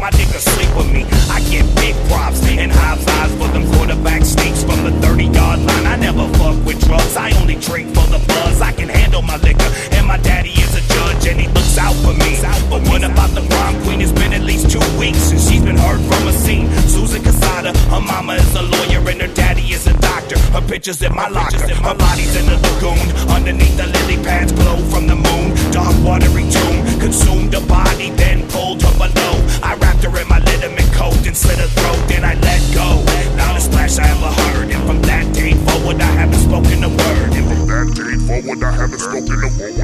my niggas sleep with me. I get big props and high fives for them quarterback sneaks from the 30-yard line. I never fuck with drugs, I only drink for the buzz. I can handle my liquor, and my daddy is a judge, and he looks out for me. But what about the prom queen? It's been at least 2 weeks since she's been heard from a scene. Susan Casada, her mama is a lawyer and her daddy is a doctor. Her picture's in my locker, her body's in the lagoon. Underneath the lily pads glow from the moon. Dark watery tomb, consumed her body, then pulled her below. I wrapped her in my liniment coat and slit her throat, then I let go. Not a splash I ever heard, and from that day forward I haven't spoken a word. And from that day forward I haven't spoken a word.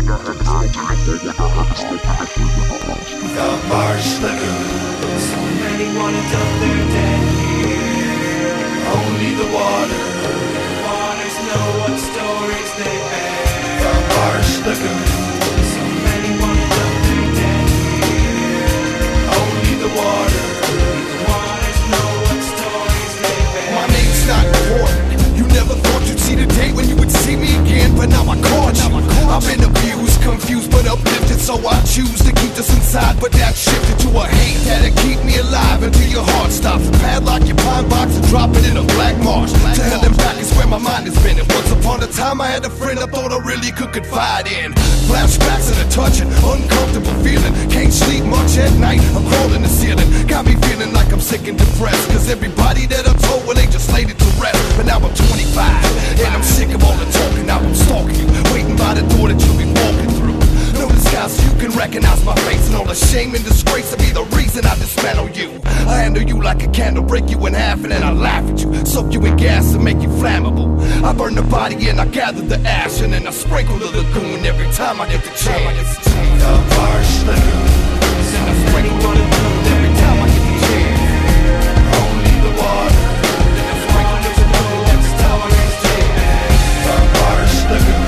The Marsh Lagoon. So many wanna dump their dead here. Only the waters know what stories they bear. The Marsh Lagoon. So many wanna dump their dead here. Only the waters know what stories they bear. My name's not important. You never thought you'd see the day when you would see me again, but now I caught you. I've been abused, confused, but uplifted, so I choose to keep this inside. But that shifted to a hate that'll keep me alive until your heart stops. Padlock your pine box and drop it in a black marsh. To hell and back is where my mind has been. And once upon a time I had a friend I thought I really could confide in. Flashbacks and a touching, uncomfortable feeling. Can't sleep much at night, I'm crawling the ceiling. Got me feeling like I'm sick and depressed, cause everybody that I told, well, they just laid it to rest. But now I'm 25, and I'm sick of all the talking. Now I'm stalking you, waiting by the door that you'll be walking through. No disguise, so you can recognize my face, and all the shame and disgrace will be the reason I dismantle you. I handle you like a candle, break you in half, and then I laugh at you, soak you in gas and make you flammable. I burn the body and I gather the ash, and then I sprinkle the lagoon every time I get the chance. The Marsh Lagoon. And I sprinkle the lagoon every time I get the chance. Only the water. And I sprinkle the lagoon every time I get the chance. The Marsh Lagoon.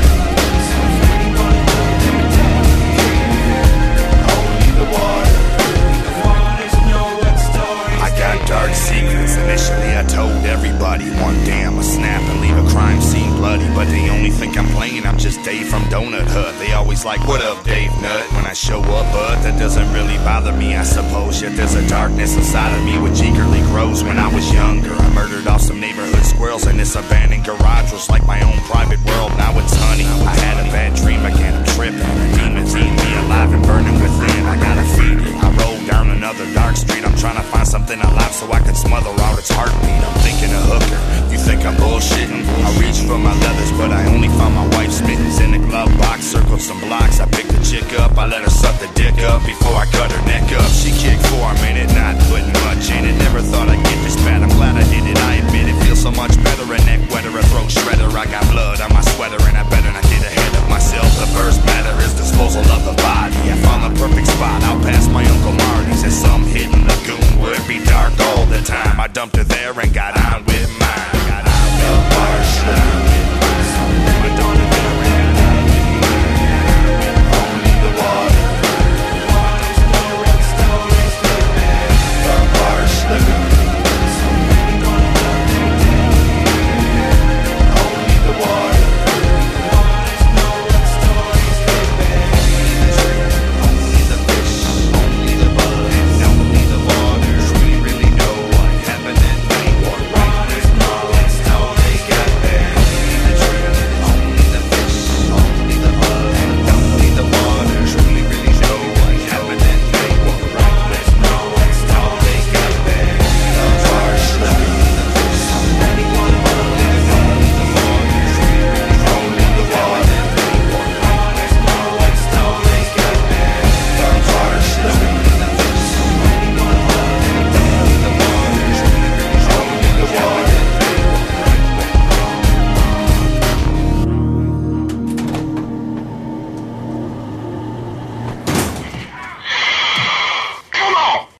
Dark secrets. Initially I told everybody one damn a snap and leave a crime scene bloody, but they only think I'm playing. I'm just Dave from Donut Hut. They always like, what up Dave Nut, when I show up, but that doesn't really bother me, I suppose. Yet there's a darkness inside of me which eagerly grows. When I was younger I murdered off some neighborhood squirrels, and this abandoned garage was like my own private world. Now it's honey, I had a bad dream again, I'm tripping. Demons eating me alive and burning within, I gotta feed it. I roll down another dark street, I'm trying to find something alive so I can smother out its heartbeat. I'm thinking a hooker, you think I'm bullshitting? I reached for my leathers, but I only found my wife's mittens. In the glove box, circled some blocks, I picked the chick up, I let her suck the dick up before I cut her neck up. She kicked for a minute, not putting much in it. Never thought I'd get this bad, I'm glad I did it. I admit it feels so much better, a neck wetter, a throat shredder. I got blood on my sweater and I better not get ahead of myself. The first matter is disposal of the body. I found the perfect spot out past my Uncle Marty's at some hidden lagoon where it be dark all the time. I dumped her there and got